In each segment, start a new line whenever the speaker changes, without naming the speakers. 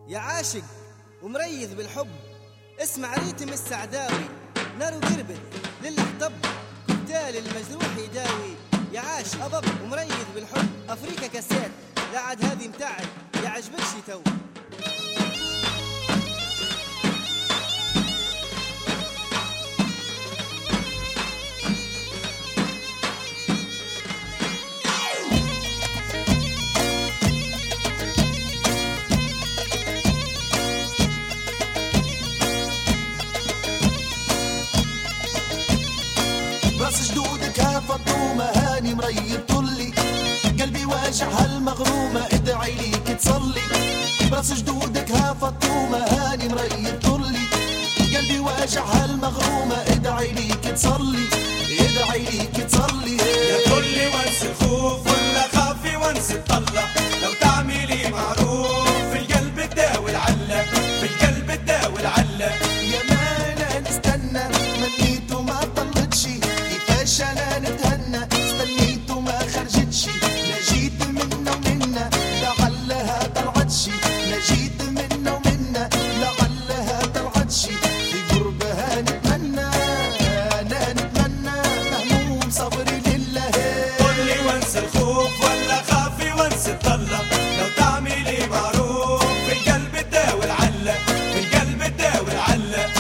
يا عاشق ومريض بالحب، اسمع ريتم السعداوي، نار وقربت للي احتب، كوكتيل المجروح يداوي. يا عاشق أضب ومريض بالحب، أفريكا كاسات لا عاد هذه متاعي، يا عجبكش تو.
راس جدودك ها فطومة هاني مريض طلي، قلبي واجع هالمغرومة ادعي ليك تصلي. راس جدودك ها فطومة هاني مريض طلي، قلبي واجع هالمغرومة ادعي ليك تصلي، ادعي ليك تصلي.
يا طلي وانسى الخوف ولا خافي وانسى الطلة، لو تعملي معروف في القلب تداوي العلة، في القلب تداوي العلة.
يا ما انا نستنى منيت وما طلتش، كيفاش انا نتهنى استنيت وما خرجتش، لا جيت منا ومنا لعلها طلعتش، لا جيت منا ومنا لعلها طلعتش، في قربها نتمنى انا نتمنى مهموم صبري لله.
طلي وانسى الخوف ولا خافي وانسى الطلة، لو تعملي معروف في القلب تداوي العلة، في القلب تداوي العلة.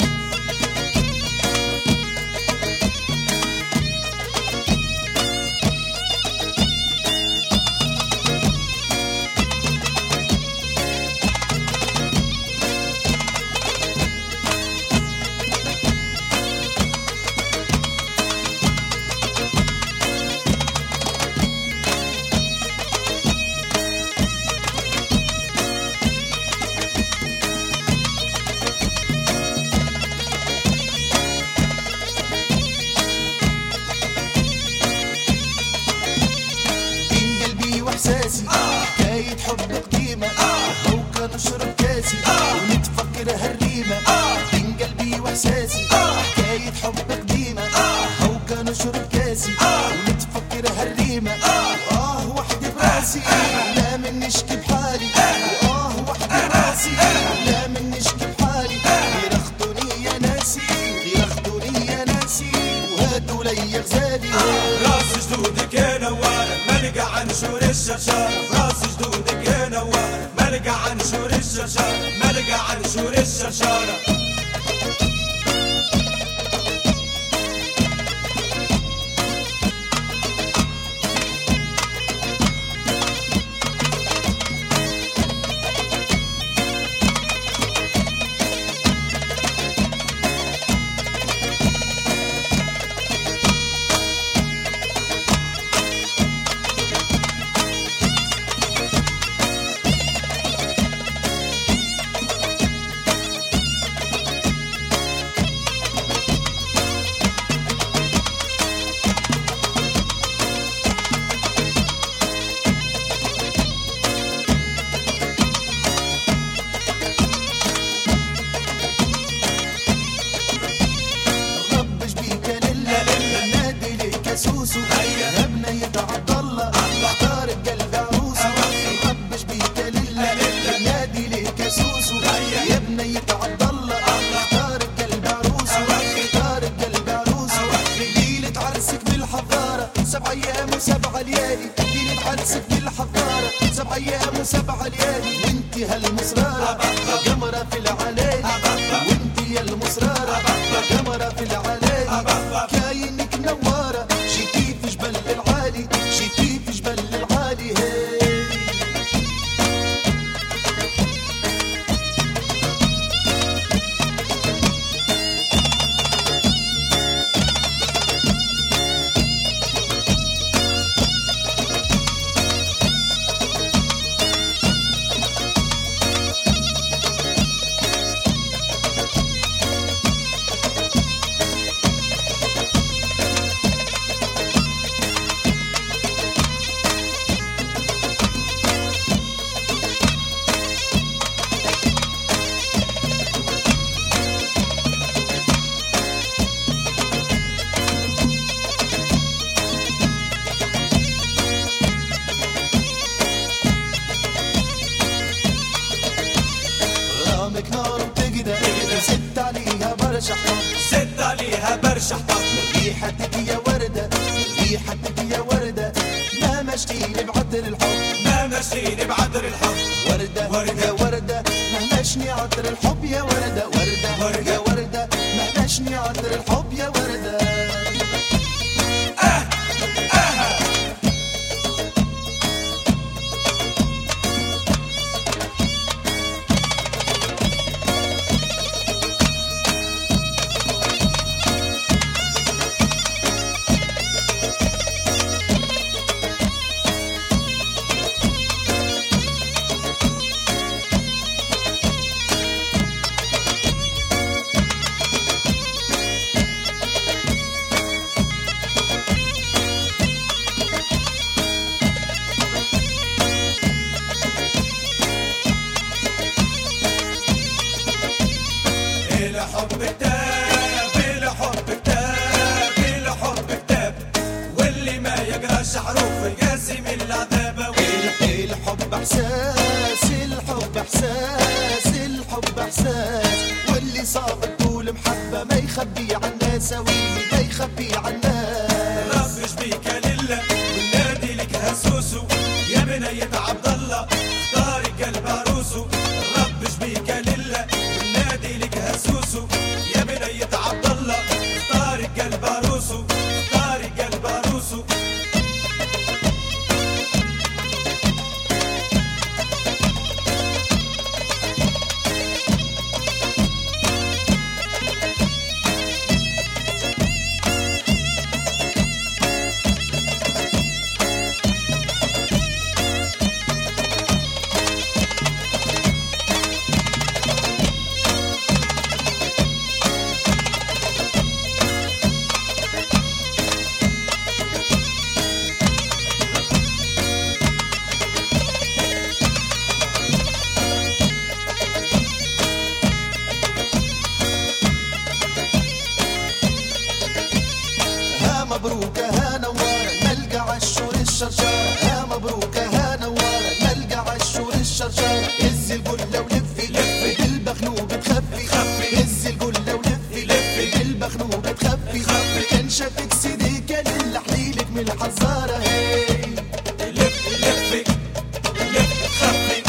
بين قلبي واحساسي حكاية حب قديمة، هوكا نشرب كاسي ونتفكر هالريمة. بين قلبي واحساسي حكاية حب قديمة، هوكا نشرب كاسي ونتفكر هالريمة. وحدي براسي لا من نشكي بحالي، وحدي براسي لا من نشكي بحالي، غير اخذوني يا ناسي، غير اخذوني يا ناسي وهاتوا لي غزالي.
راس جدودك يا نوارة ملقى عن شور الشرشارة، راس جدودك يا نوارة ملقى عن شور الشرشارة، ملقى عن شور الشرشارة.
ربش بيك لله نادي ليك سوسو، يا بنية عبد الله اختار القلب عروسه. ربش بيك لله نادي ليك سوسو، يا بنية عبد الله اختار القلب عروسه، اختار القلب عروسه. ليلة عرسك بالحضارة 7 أيام و7 ليالي، ليلة عرسك بالحضارة 7 أيام و7 ليالي، وانتي هالمصرارة قمرة في العلالي، وانتي يا المصرارة قمرة في العلالي، كاينك نوارة جيتي في جبل العالي، جيتي في جبل العالي. هي
ارشح طب
ريحتك يا وردة ريحتك يا وردة ما مشتيني بعطر الحب
ما مشيني بعذر الحب
وردة
وردة.
يا وردة ما مشني عطر الحب يا وردة وردة
وردة.
يا وردة ما مشني عطر الحب يا وردة
إلى حب كتاب إلى حب كتاب إلى حب كتاب واللي ما يقراش حروف يقاسي من العذاب
الحب احساس الحب احساس الحب احساس واللي صابر طول محبة ما يخبي عالناس ويلي ما يخبي عالناس
ربش بيك لله والنادي لك هسوسو يا بنية عبد الله اختاري قلب عروسو ربش بيك لله والنادي لك هسوسو يا بنية عبد الله اختاري قلب عروسو اختاري قلب عروسو
مبروك ها نوارة نلقى عالشور الشرشارة ها مبروك ها نوارة نلقى عالشور الشرشارة هز القلة ولفي لفي بالبخنوق تخفي هز القلة ولفي لفي بالبخنوق تخفي كان شافك سيديك للحليلك من الحزارة هي
لف لفي لف خفي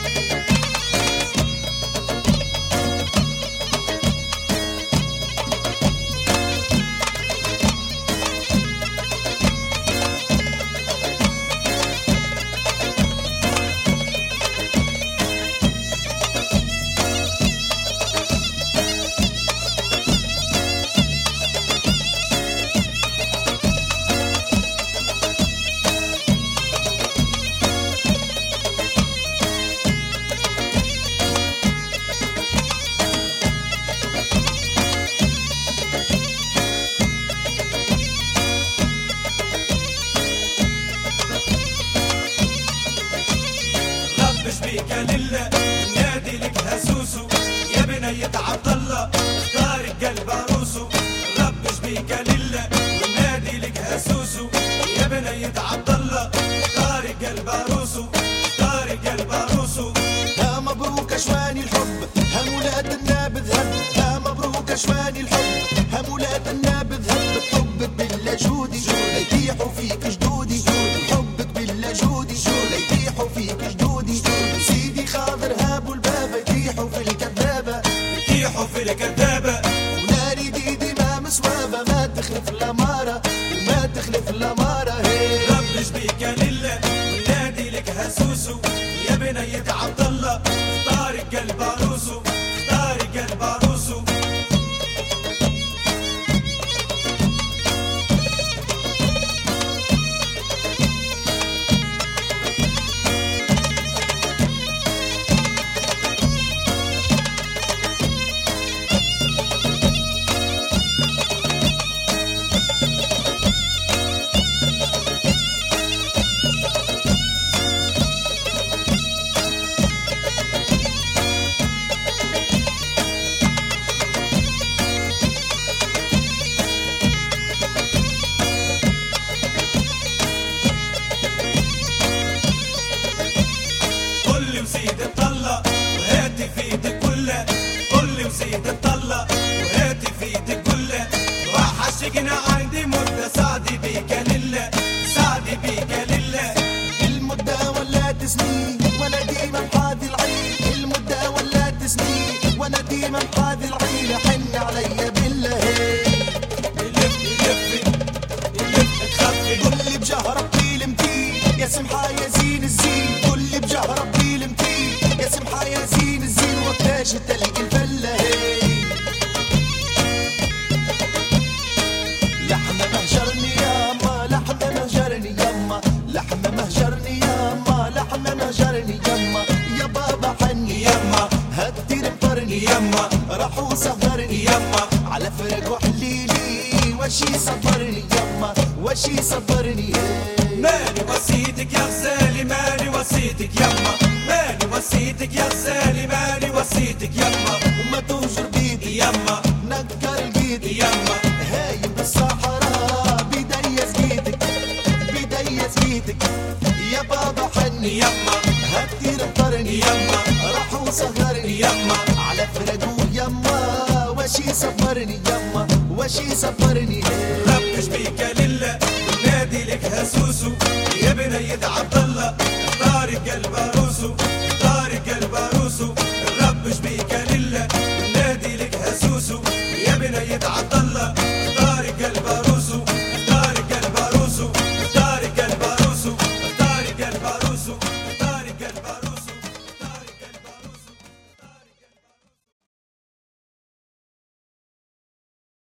ربش بيك لله النادي لك هسوسو يا بنية عبد الله اختاري قلب عروسو ربش بيك لله والنادي لك هسوسو يا بنية عبد الله اختاري قلب عروسو اختاري قلب عروسو
ها مبروك اشواني الحب ها مولاد النابذ هب ها مبروك اشواني الحب ها مولاد النابذ هب حبك بالله جودي يطيحوا فيك جدودي حبك بالله جودي يطيحوا فيك جدودي سيدي خاضر هابوا البابا يطيحوا في الكذابة
يطيحوا في الكذابة
وناري ديدي ما مسوابة ما تخلف الأمارة وما تخلف الأمارة هي
ربش بيك لله والنادي لك هسوسو يا بنية عبد الله اختاري قلب عروسو اختاري قلب عروسو وزيد الطلة وهاتي في ايدك كلها قولي وزيد الطلة وهاتي في ايدك كلها
يما بهذه العيلة حن عليا بالله. قولي بجاه ربي المتين يا سمحة يا زين الزين، قولي بجاه ربي المتين يا سمحة يا زين الزين، وقتاش تلقي الفلة لحمة مهجرني ياما، لحمة مهجرني ياما، لحمة مهجرني ياما، لحمة مهجرني ياما، يا بابا حني ياما، هالدير مطرني ياما، راح وسهرني ياما، على فرق وحليلي وشي صبرني ياما، وشي صبرني.
ماني وصيتك يا غزالي، ماني وصيتك يما، ماني وصيتك يا غزالي، ماني وصيتك يما،
وما تهجر بيدي
يما
نكر الجيدي
يما،
هايم بالصحراء بديس جيتك، بديس جيتك، يا بابا حني
يما
هالدير مطرني
يما،
راح وسهرني
يما،
على فرقو يما، وشي صبرني يما، وشي صبرني.
ربش بيك لله والنادي لك هسوسو، يا بنية عبد الله اختار قلب